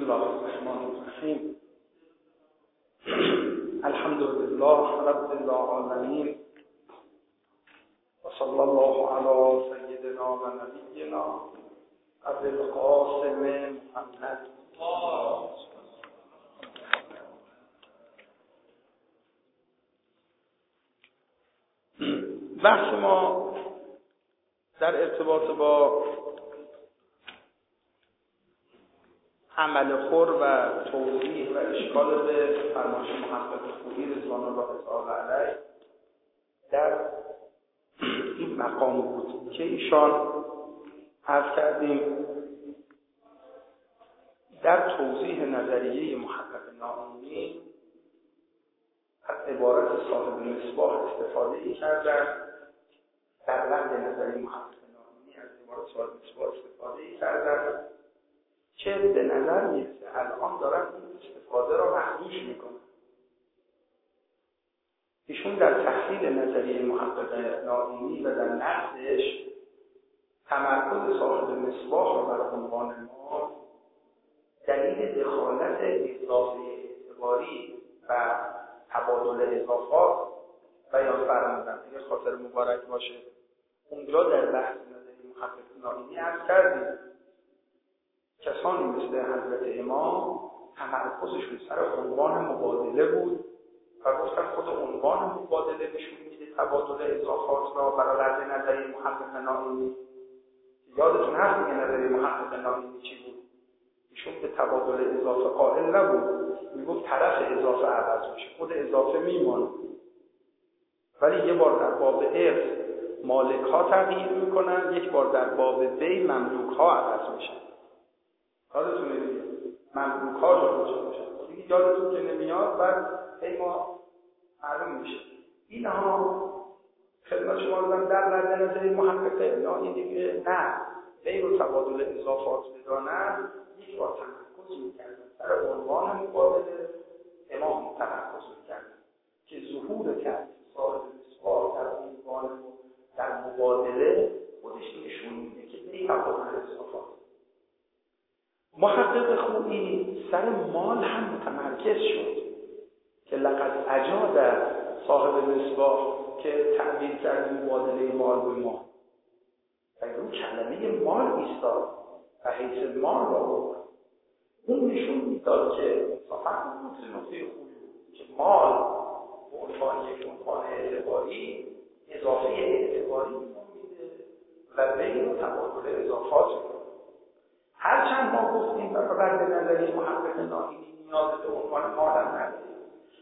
الله الرحمن الرحیم. الحمد لله رب العالمین و صلی الله علی سیدنا و نبینا ابی القاسم محمد. بحث ما در ارتباط با عمل خور و توضیح و اشکال به فرمایش محقق خویی رضوان الله تعالی علیه در این مقام بود که ایشان عرض کردیم در توضیح نظریه محقق نائینی از عبارت صاحب مصباح استفاده کردن، در رد نظریه محقق نائینی از عبارت صاحب مصباح استفاده کردن که به نظر میرسه الان دارن این استفاده را محدوش میکنن. ایشون در تحلیل نظریه محقق نائینی و در نقدش تمرکز صاحب مصباح را بر عنوان ما دلیل دخالت اضافه اعتباری و تبادل اضافات بیان فرمودن. اگر خاطر مبارک باشه اونجا در بحث نظریه محقق نائینی عرض کردیم کسانی مثل حضرت امام تمرکزشون سر عنوان مبادله بود و گفتن خود عنوان مبادله نشون میده تبادل اضافات را برای رد نظریه محقق نائینی. یادتون هست که نظریه محقق نائینی چی بود؟ ایشون به تبادل اضافه قائل نبود، میگفت طرف اضافه عوض میشه، خود اضافه میمونه، ولی یه بار در باب ارث مالک ها تغییر میکنن، یک بار در باب بی مملوک ها عوض میشن. یادتونه دیگه مملوک ها جا میشه دیگه، یادتون که نمیاد بعد ما معلوم میشه. اینها خدمت شما دادم در رد نظریه محقق نائینی دیگه نه غیر و تبادل اضافات بدانن، یک بار تمرکز میکردن سر عنوان مبادله، امام تمرکز میکردن که ظهور کرد صاحب مصباح در عنوان در مبادله خودش نشون میده که به تبادل اضافات. محقق خویی سر مال هم متمرکز شد که لقد اجاد صاحب مصباح که تعبیر کرد مبادله مال به مال و رو کلمه مال ایستاد و حیث مال را بود. اون نشون میداد که فقط نقطه خوبی که مال به عنوان یک عنوان اعتباری اضافه اعتباری میده و بین و تبادل اضافات میکنه. هرچند ما گفتیم برای رد نظریه محقق نائینی نیاز به عنوان مال هم نداریم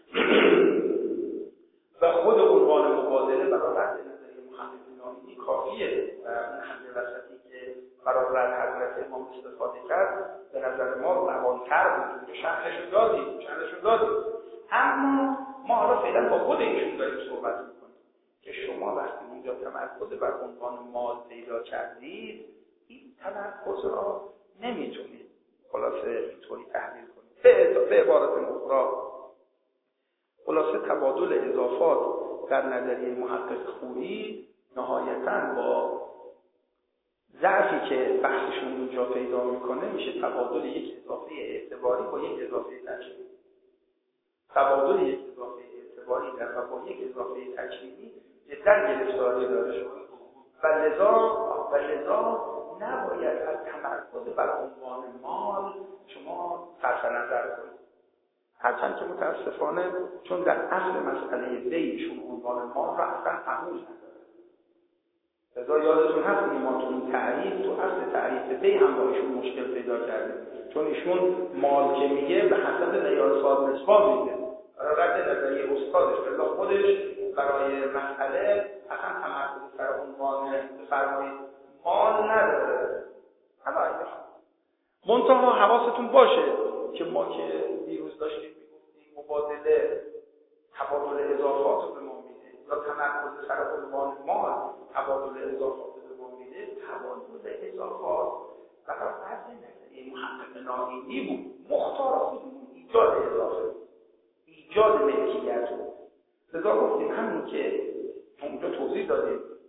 و خود عنوان مبادله برای رد نظریه محقق نائینی کافیه و این حد وسطی که برای رد حضرت امام استفاده کرد به نظر ما روان‌تر بود. اونجا شرحشو دادیم. اما ما حالا فعلا با خود ایشون داریم صحبت میکنیم که شما وقتی اونجا تمرکز بر عنوان مال پیدا کردید، این تمرکز را نمیتونید خلاصه اینطوری تحلیل کنید. به عبارت اخرى خلاصه تبادل اضافات در نظریه محقق خویی نهایتاً با ضعفی که بحثشون اونجا پیدا میکنه میشه تبادل یک اضافه اعتباری با یک اضافه تجریبی. تبادل یک اضافه اعتباری در با یک اضافه تجریبی جدا گرفتاری داره و لذا نباید از تمرکز بر عنوان مال شما صرف نظر کنید. هرچند که متاسفانه چون در اصل مسئله بیشون عنوان مال را اصلا قبول نداره. لذا یادتون هست که ما تو این تعریف تو اصل تعریف بی هم با ایشون مشکل پیدا کردیم، چون ایشون مال که میگه به حسب معیار صاحب مصباح میگه، برای رد نظریه استادش بلا خودش برای مسئله اصلا تمرکز سر عنوان بفرمایید مال نداره. اما منتها حواستون باشه که ما که دیروز داشتیم میگفتیم مبادله تبادل اضافات رو به ما میده یا تمرکز سر عنوان مال تبادل اضافات رو به ما میده. تبادل اضافات برای رد نظریه محقق نائینی بود، مختار خودمون ایجاد اضافه، ایجاد ملکیت بود. لذا گفتیم همین که اونجا توضیح دادیم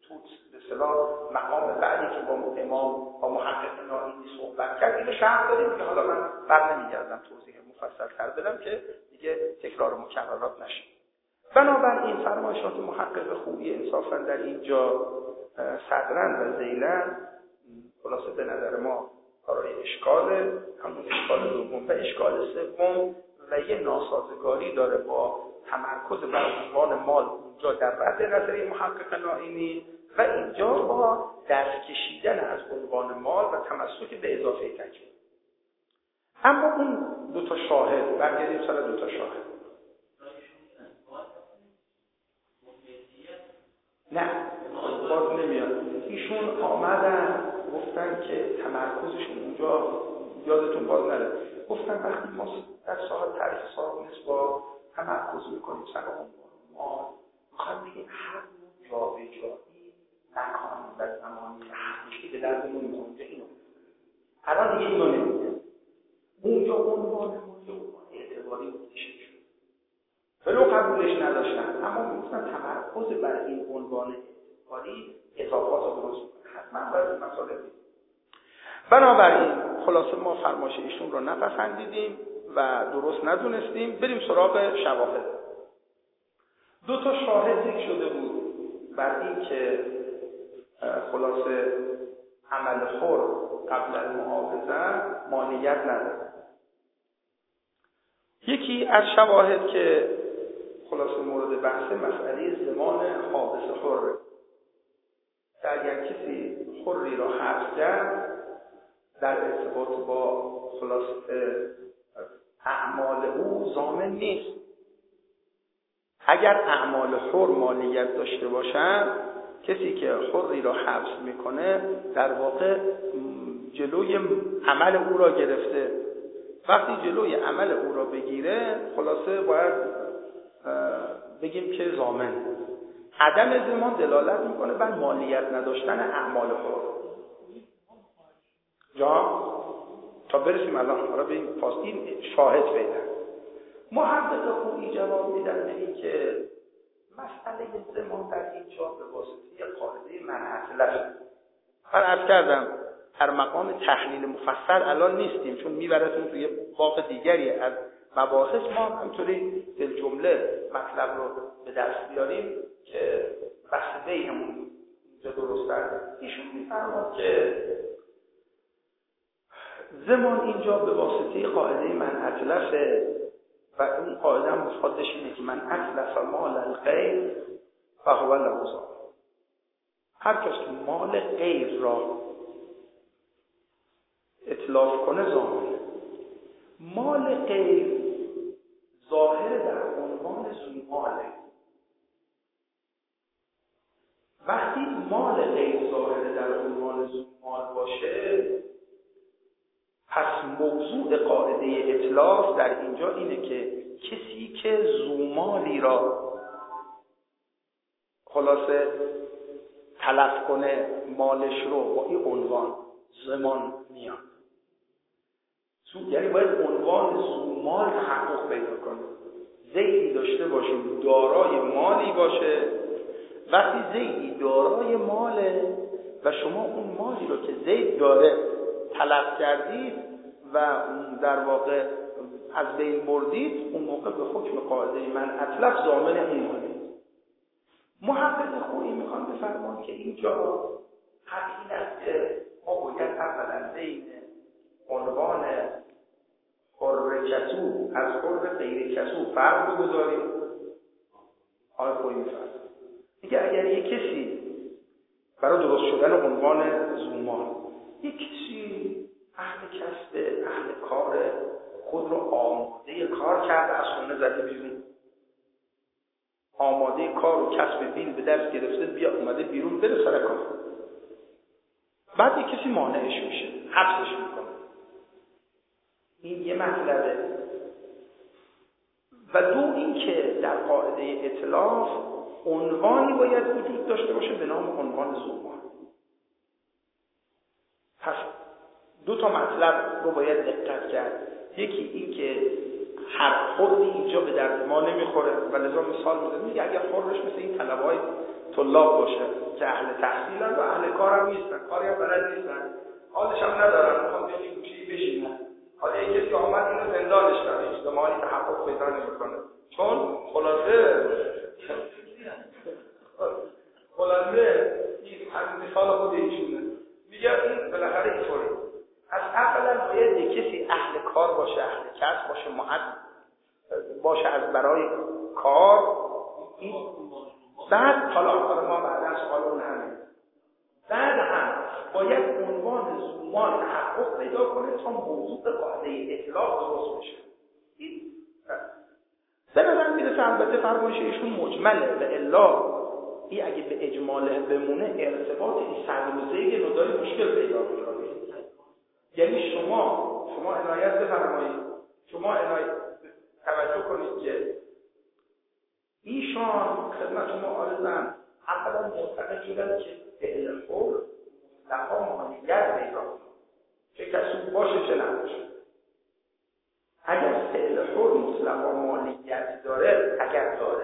به اصطلاح مقام بعدی که با امام با محقق نائینی صحبت کرد اینو شرح دادیم که حالا من بر نمیگردم توضیح مفصل‌تر بدم که دیگه تکرار و مکررات نشه. بنابراین فرمایشات محقق خوبی انصافا در اینجا صدرن و ذیلن خلاصه به نظر ما کارای اشکال، همون اشکال دوم و اشکال سوم و یه ناسازگاری داره با تمرکز بر عنوان مال اونجا در رد نظریه محقق نائینی و اینجا با دست کشیدن از عنوان مال و تمسک به اضافه تکلیف. اما اون دو تا شاهد، برگردیم سر دو تا شاهد. نه باز نمیاد. ایشون آمدن گفتن که تمرکزشون اونجا یادتون باز نره. گفتن وقتی ما در ساحت تعریف صاحب نیست با تمرکز میکنیم سر ما میخوایم بگیم هر جابجایی مکان و زمانی حقیقی به دردمون میخوام اونجا اینو الان دیگه اینو نمیده اونجا عنوان ما یه عنوان اعتباری بودشه شد ولو قبولش نداشتن اما میتونن تمرکز بر این عنوان اعتباری اضافات رو درست کنن حتما باید این مسئله دید. بنابراین خلاصه ما فرمایش ایشون رو نپسندیدیم و درست ندونستیم. بریم سراغ شواهد. دو تا شاهد ذکر شده بود بر این که خلاصه عمل حر قبل المحافظه مانعیت نداره. یکی از شواهد که خلاصه مورد بحث مسئله زمان حابس حر. اگر کسی حری را حبس کرد در ارتباط با خلاصه اعمال او ضامن نیست. اگر اعمال حر مالیت داشته باشند کسی که حری را حبس میکنه در واقع جلوی عمل او را گرفته. وقتی جلوی عمل او را بگیره خلاصه باید بگیم که ضامن. عدم ضمان دلالت میکنه بر مالیت نداشتن اعمال حر. جا تا برسیم الان حالا به این این شاهد پیدا. محقق خوبی جواب میدن به این که مسئله ضمان در اینجا به واسطه قاعده منعطلف. من عرض کردم هر مقام تحلیل مفصل الان نیستیم چون میبرتون توی باغ دیگری از مباحث. ما همطوری در جمله مطلب رو به دست بیاریم که بحث بینمون اینجا درسته. ایشون میفرماد که زمان اینجا به واسطه قاعده منعطلفه و اون قاعده مفادش اینه که من اتلف مال الغیر فهو له ضامن. هر کس که مال غیر را اتلاف کنه ضامنه. مال غیر ظاهر در عنوان ذوالماله. وقتی مال غیر ظاهر در عنوان ذوالمال باشه پس موضوع قاعده اتلاف در اینجا اینه که کسی که ذوالمالی را خلاصه تلف کنه مالش رو با این عنوان ضمان میاد. یعنی باید عنوان ذوالمال تحقق پیدا کنه. زیدی داشته باشیم دارای مالی باشه. وقتی زیدی دارای ماله و شما اون مالی رو که زید داره تلف کردید و در واقع از بین بردید اون موقع به حکم قاعده منعطلف ضامن اون مالی. محقق خوبی میخوان بفرمان که اینجا حقیقی است که ما باید اولا بین عنوان حر کسو از حر غیر کسو فرق بگذاریم. آقای خوبی میفرمان میگه اگر یک کسی برای درست شدن عنوان ذوالمال یک کسی اهل کسب اهل کار خود رو آماده کار کرده از خونه زده بیرون، آماده کار و کسب بیل به دست گرفته بیا اومده بیرون بره سر کار، بعد یک کسی مانعش میشه حبسش میکنه. این یه مطلبه. و دو این که در قاعده اتلاف عنوانی باید وجود داشته باشه به نام عنوان ذوالمال. پس دو تا مطلب رو باید دقت کرد. یکی این که هر حری اینجا به درد ما نمیخوره و لذا مثال میزنه میگه اگر حرش مثل این طلبهای طلاب باشه که اهل تحصیلن و اهل کارم نیستن، کاری هم بلد نیستن، حالش هم ندارن، میخوان بیان یه گوشه‌ای بشینن. حالا یه کسی آمد اینو زندانش کرد، اجتماعی تحقق پیدا نمیکنه، چون خلاصه این از مثال خود ایشونه میگه این بالاخره اینطوری. از اولا باید یک کسی اهل کار باشه، اهل کسب باشه، معد باشه از برای کار. بعد حالا ما بعدا سوال اون همه، بعد هم باید عنوان زومان تحقق پیدا کنه تا موضوع قاعده اطلاق درست بشه. این به نظر میرسه البته فرمایش ایشون مجمله و الا این اگه به اجماله بمونه ارتباط این صدروزه نداری مشکل پیدا میکنه. یعنی شما عنایت بفرمایید، شما توجه کنید که ایشان خدمت ما عارضن اولا معتقد شدن که فعل خور مطلقا مالیت پیدا کنه، چه کسوب باشه چه نباشه. اگر فعل خور مطلقا مالیت داره، اگر داره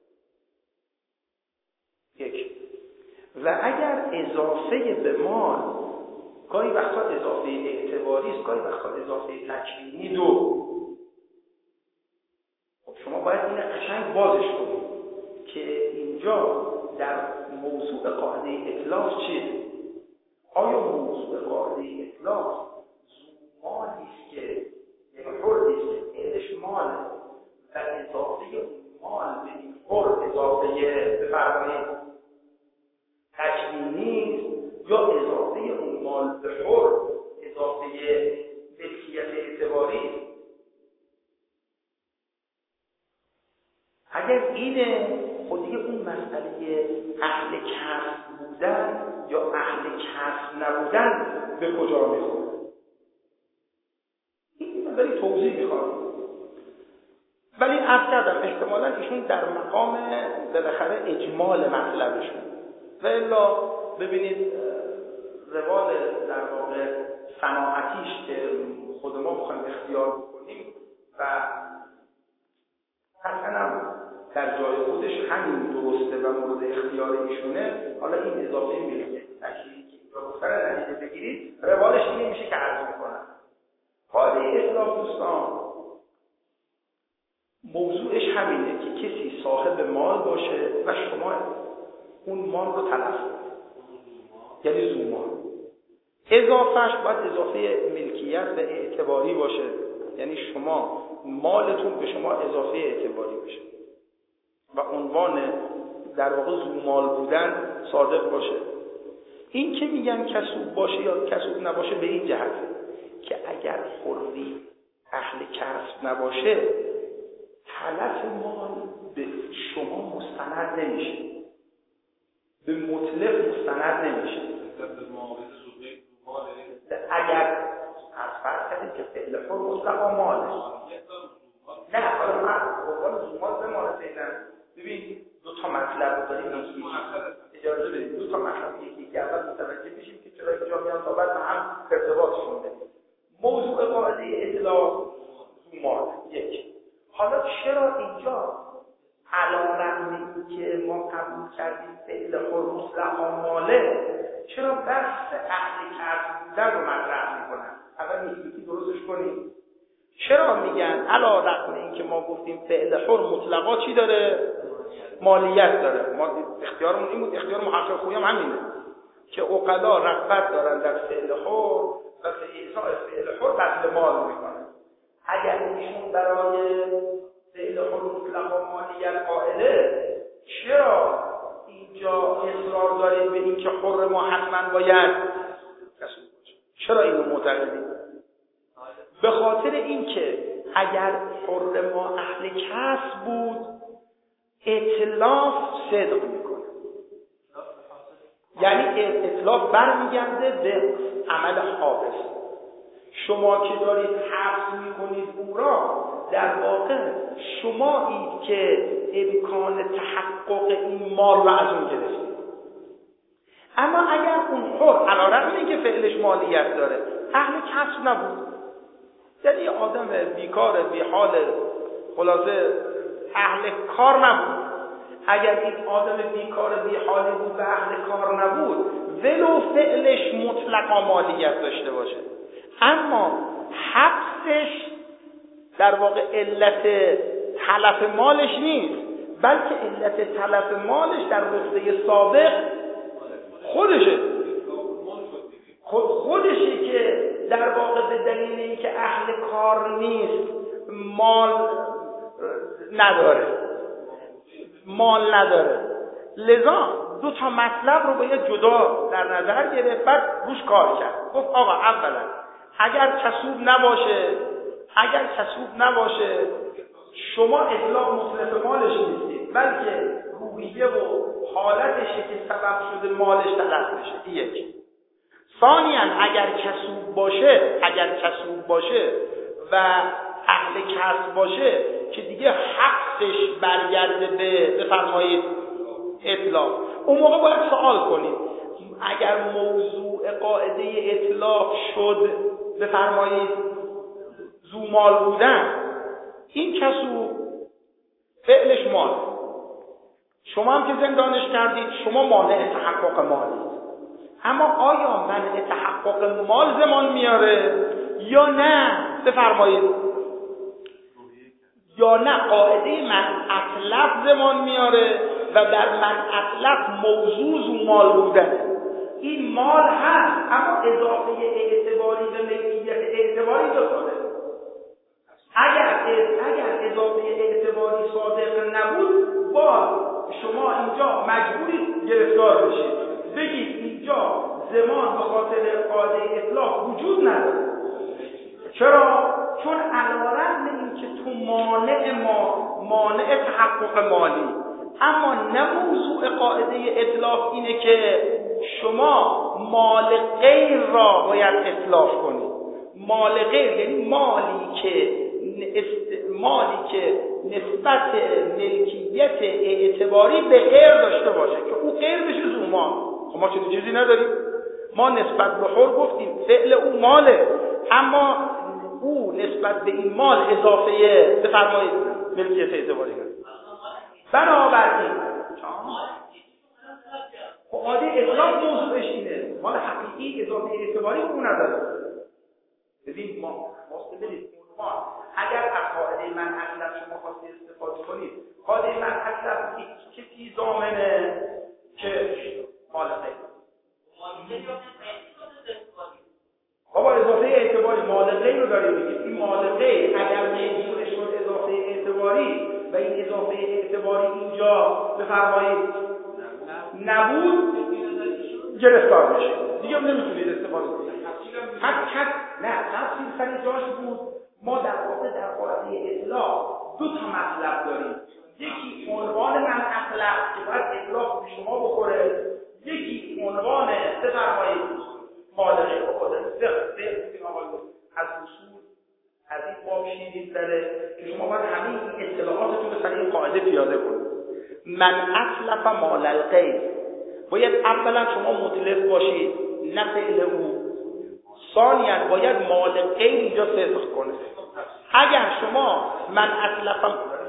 یک، و اگر اضافه به مال گاهی وقتا اضافه اعتباری است، گاهی وقتا اضافه تکوینی دو، خب شما باید این قشنگ بازش کنید که اینجا در موضوع قاعده اطلاق چیه؟ آیا موضوع قاعده اطلاق مالی است که یعنی حردی است که فعلش ماله و اضافه اون مال به این حرد اضافه بفرمایید تکوینی یا اضافه اون مال به حرد اضافه ملکیت اعتباری؟ اگر اینه خود دیگه اون مسئله اهل کسب بودن یا اهل کسب نبودن به کجا میخوره؟ این مقداری توضیح میخواد، ولی عرض کردم احتمالاً ایشون در مقام بالاخره اجمال مطلبشون و الا ببینید روال در واقع صناعتیش که خود ما بخوایم اختیار بکنیم و حتما در جای خودش همین درسته و مورد اختیار ایشونه. حالا این اضافه ملکیت تشریعی که اینجا گفتن ندیده بگیرید، روالش اینی میشه که عرض میکنم. قاعده اطلاق دوستان موضوعش همینه که کسی صاحب مال باشه و شما اون مال رو تلف کنید، یعنی زومان. اضافهش باید اضافه ملکیت و اعتباری باشه، یعنی شما مالتون به شما اضافه اعتباری بشه و عنوان در واقع زومال بودن صادق باشه. این که میگن کسوب باشه یا کسوب نباشه به این جهته که اگر حری اهل کسب نباشه تلف مال به شما مستند نمیشه، به مطلق مستند نمیشه. اگر از فرض کردیم که فعل حر مطلقا ماله، نه حالا من قربان زومال بمانه فعلا. ببین دو تا مطلب رو داریم، اجازه بدید دو تا مطلب یکی اول متوجه بشیم که چرا اینجا میان تا بعد هم ارتباطشون بدیم. موضوع قاعده اطلاق زومال یک. حالا چرا اینجا علیرغم اینکه ما قبول کردیم فعل حر مطلقا ماله، چرا بحث اهل کسب بودن رو مطرح میکنن؟ اول یکی درستش کنیم. چرا میگن علیرغم اینکه ما گفتیم فعل حر مطلقا چی داره؟ مالیت داره. ما اختیارمون این بود، اختیار محقق خویی هم همینه که عقلا رغبت دارن در فعل حر و به ایصاع فعل حر بذل مال میکنن. اگر ایشون برای فعل حر مطلقا مالیت قائله، چرا اینجا اصرار دارید به این که حر ما حتما باید کسب باشه؟ چرا اینو معتقدید؟ به خاطر اینکه اگر حر ما اهل کسب بود اتلاف صدق میکنه، یعنی اتلاف برمیگرده به عمل حافظ. شما که دارید حفظ میکنید او را، در واقع شمایید که امکان تحقق این مال را از اون گرفتید. اما اگر اون حر علیرغم اینکه فعلش مالیت داره اهل کسب نبود، یعنی آدم بیکار بی حال خلاصه اهل کار نبود، اگر این آدم بیکار بی حالی بود و اهل کار نبود ولو فعلش مطلقا مالیت داشته باشه، اما حبسش در واقع علت تلف مالش نیست، بلکه علت تلف مالش در رتبه سابق خودشه که در واقع به دلیل اینکه اهل کار نیست مال نداره. لذا دو تا مطلب رو باید جدا در نظر گرفت، بعد روش کار کرد. گفت آقا اولا اگر کسوب نباشه شما اطلاق مطلق مالش نیستید، بلکه روحیه و حالتشه که سبب شده مالش تلف بشه. یک. ثانیاً اگر کسوب باشه و اهل کسب باشه که دیگه حقش برگرده به بفرمایید اطلاق، اون موقع باید سوال کنید اگر موضوع قاعده اطلاق شد بفرمایید زومال بودن، این کسوب فعلش مال، شما هم که زندانش کردید شما مانع تحقق مالید، اما آیا منع تحقق مال زمان میاره یا نه بفرمایید، یا نه قاعده من اطلق زمان میاره و در من اطلق موضوع زومال بودنه. این مال هست اما اضافه اعتباری به ملکیت اعتباری داره. اگر اضافه اعتباری صادق نبود باز شما اینجا مجبورید گرفتار بشید، بگید اینجا زمان به خاطر قاعده اطلاق وجود نداره. چرا؟ چون علیرغم اینکه تو مانع تحقق مالی، اما نه موضوع قاعده اطلاق اینه که شما مال غیر را باید اطلاق کنید. مال غیر یعنی مالی که نسبت ملکیت اعتباری به غیر داشته باشه که او غیر بشه زومان. خب ما چه چیزی نداریم، ما نسبت به حر گفتیم فعل او ماله، اما او نسبت به این مال اضافه بفرمایید ملکیت اعتباری داره. بنابراین قاعده اطلاق موضوعش اینه، مال حقیقی اضافه اعتباری او نداره. ببین ما مستقلید اگر از قاعده من اطلق شما خواستید استفاده کنید، قاعده من اطلق کسی ضامنه که مال غیر بابا اضافه اعتباری مال غیر رو داریم بگید. این مال غیر اگر موجود شد اضافه اعتباری و این اضافه اعتباری اینجا بفرمایید نبود گرفتار میشه، دیگه نمیتونید استفاده کنید. نه تفصیل سر جاش بود. ما در واقع در قاعده اطلاق دو تا مطلب داریم، یکی عنوان من اطلاق که باید اطلاق به شما بخوره، یکی عنوان بفرمایید مالغه بخوره. از اصول از این باب شیدید داره که شما باید همه این اطلاعاتتون به سر این قاعده پیاده کنید. من اطلق مال الغیر، باید اولا شما مطلق باشید نه فعل او، ثانیاً باید مال غیر اینجا صدق کنه. اگر شما من اطلق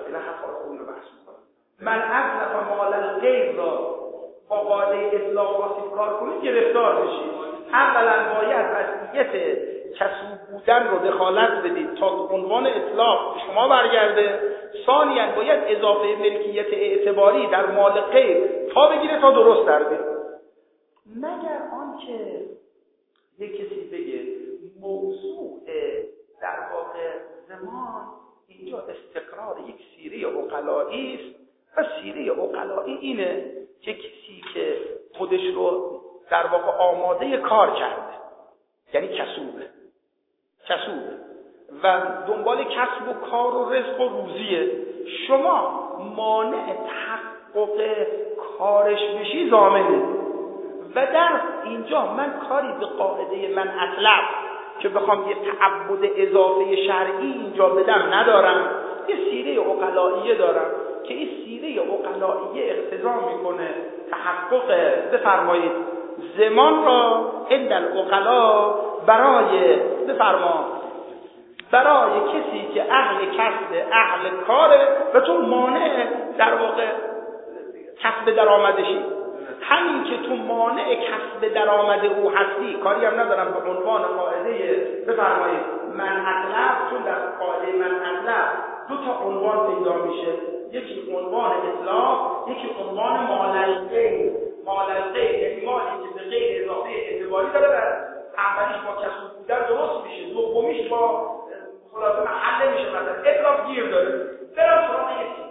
مال الغیر را با قاعده اطلاق واسید کار کنید گرفتار بشید. اولا باید وضعیت کسوب بودن رو دخالت بدید تا عنوان اطلاق شما برگرده، ثانیاً باید اضافه ملکیت اعتباری در مال غیر تا بگیره تا درست در بیاد. مگر آنکه یک کسی بگه موضوع در واقع زمان اینجا استقرار یک سیره عقلایی است و سیره عقلایی اینه که کسی که خودش رو در واقع آماده کار کرده، یعنی کسوبه و دنبال کسب و کار و رزق و روزیه، شما مانع تحقق کارش بشی ضامنه. و در اینجا من کاری به قاعده من اطلق که بخوام یه تعبد اضافه شرعی اینجا بدم ندارم، یه سیره عقلائیه دارم که این سیره عقلائیه اقتضا میکنه تحقق بفرمایید زمان را عند العقلا برای کسی که اهل کسب اهل کاره و تو مانع در واقع کسب درآمدشی. همین که تو مانع کسب درآمد او هستی، کاری هم ندارم به عنوان قاعده بفرمایید من اطلب، چون در قاعده من اطلب دو تا عنوان پیدا میشه، یکی عنوان اطلاق، یکی عنوان مال الغیر. مال الغیر یعنی مالی که به غیر اضافه اعتباری داره و اولیش با کسب بودن درست میشه، دومیش با خلاصه محل میشه. مثلا اطلاق گیر داره، برم سراغ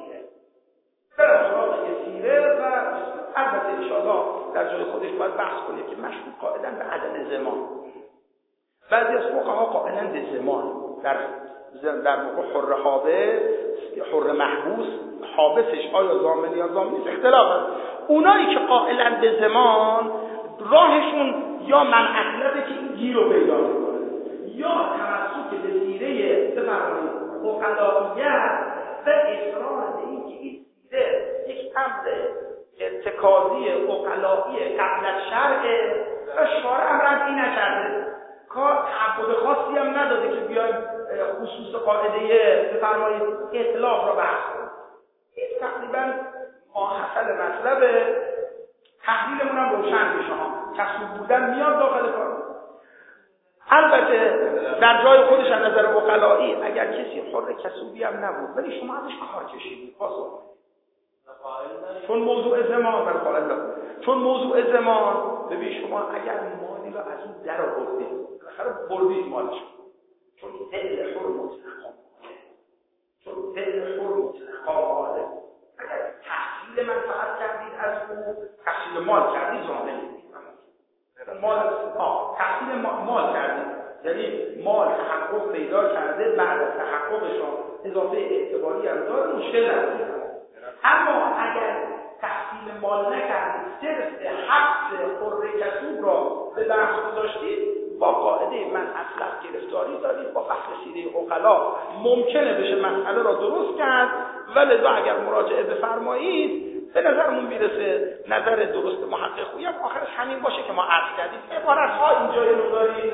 یه سیره و البته انشاءالله در جای خودش باید بحث کنیم که مشروط قاعدن به عدم زمان. بعضی از فقها قائلن به زمان، در موقع حر حابس، حر محبوس، حابسش آیا ضامن یا ضامن نیست اختلاف هست. اونایی که قائلن به زمان راهشون یا من اطلبه که این گیر رو پیدا میکنه، یا توسط به سیره بفرمایید عقلائیت و اصرار به این که این سیره یک امر ارتکازی عقلایی قبل از شرع و شارع امر این نکرده، کار تعبد خاصی هم نداده که بیایم خصوص قاعده بفرمایید اطلاق رو بحث کنیم. این تقریبا ماحصل مطلب تحلیلمون هم روشن بشه ها. کسب بودن میاد داخل کار. البته در جای خودش از نظر عقلایی اگر کسی حر کسوبی هم نبود ولی شما ازش کار کشیدید پاسخ، چون موضوع زمان بر قائل داره، چون موضوع زمان ببین شما اگر مالی رو از اون در آوردید بالاخره بردید مالش، چون دل حر مطلق، چون دل حر مطلق اگر تحصیل منفعت کردید از او، تحصیل مال کردید ضامنید. مال تحصیل مال کردید یعنی مال تحقق پیدا کرده، بعد از تحققشان اضافه اعتباری هم داره، مشکل نداره. اما اگر تحصیل مال نکردید، صرف حبس حر کسوب را به بحث گذاشتید، با قاعده من اصلا گرفتاری دارید، با بحث سیره عقلا ممکنه بشه مسئله را درست کرد. ولذا اگر مراجعه بفرمایید به نظرمون میرسه نظر درست محقق خویی هم آخرش همین باشه که ما عرض کردیم. عبارت ها اینجا یه مقداری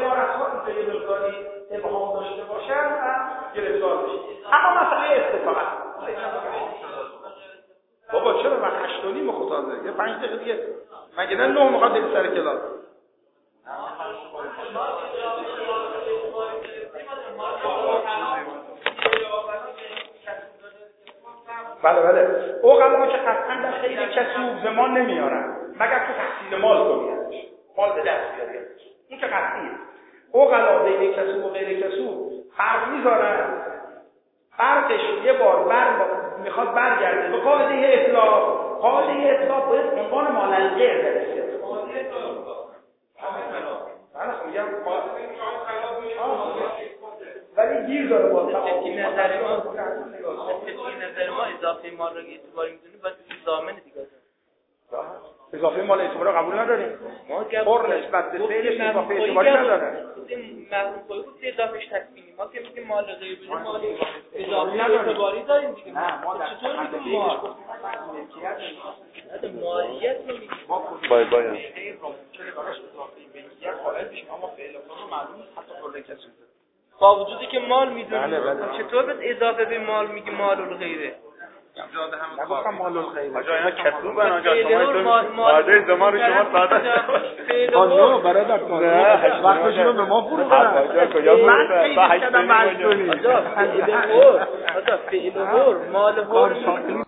ابهام داشته باشن و گرفتار بشید. اما مسئله استطاعت بابا چرا من 8:30 خطازه یه 5 دقیقه دیگه مگه نه 9 میخواد برید سر کلاس. بله عقلا که قطعا در خیلی کسوب زمان نمیارن مگر تو تحصیل مال کنیدش، مال به دست بیاری، این که قطعیه. عقلا بین کسوب و غیر کسوب فرق میذارن، فرقش یه بار میخواد برگرده به قاعده اطلاق. قاعده اطلاق باید عنوان مال الغیر برسه. ولی گیر داره با این نظر ما اضافه مال رو اعتباری میدونیم باید ضامن دیگه. اضافه مال اعتباری قبول نداریم. ما بر نسبت به فعلش اضافه اعتباری نداره. مرحوم خودی بود اضافهش تکمیلی. ما که میگیم مال غیر بدون مال اضافه اعتباری داریم دیگه. نه ما چطور میگیم مال مالیت نمیگیم. بای اما فعل رو معلوم نیست حتی کل کسی با وجودی که مال میدونیم. بله. چطور به اضافه به مال میگی مال الغیره؟ نگفتم مال الغیره. آجا اینا کتوبن آجا شما قاعده زمان رو شما ساده آنو برادر وقتشون رو به ما فرو بدن. من خیلی کردم مجدونی آجا فعل مال